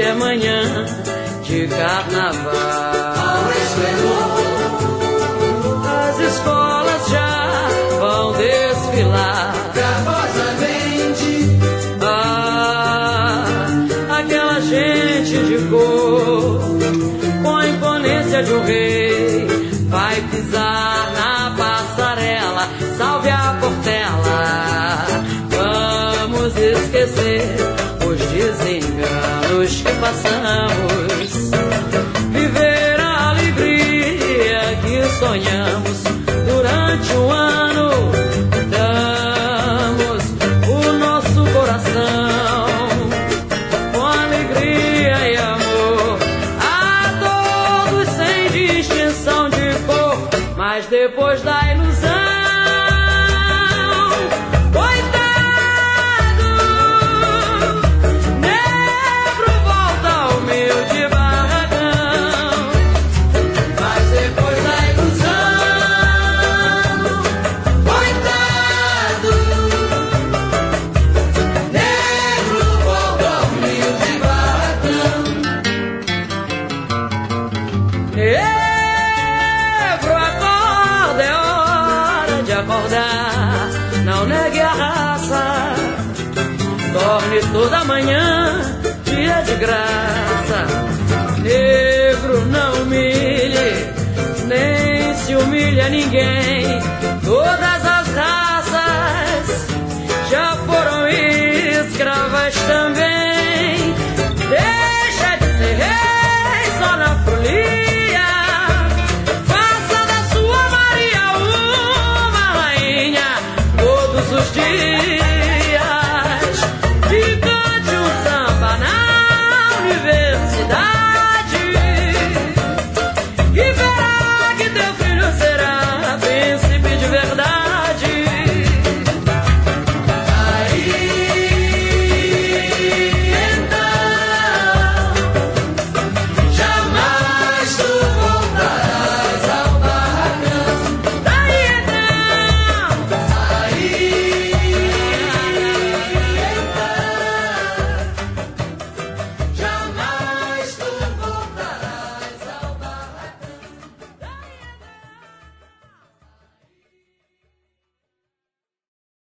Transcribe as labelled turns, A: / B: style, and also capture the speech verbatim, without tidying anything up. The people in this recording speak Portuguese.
A: é manhã de carnaval. As escolas já vão desfilar gravosamente. Ah, aquela gente de cor, com a imponência de um rei, vai pisar na passarela. Salve a Portela. Vamos esquecer os desenganos que passamos, viver a alegria que sonhamos durante um ano. Damos o nosso coração com alegria e amor a todos sem distinção de cor. Mas depois da ilusão, não negue a raça, torne toda manhã dia de graça. Negro, não humilhe, nem se humilha ninguém. Todas as raças já foram escravas também.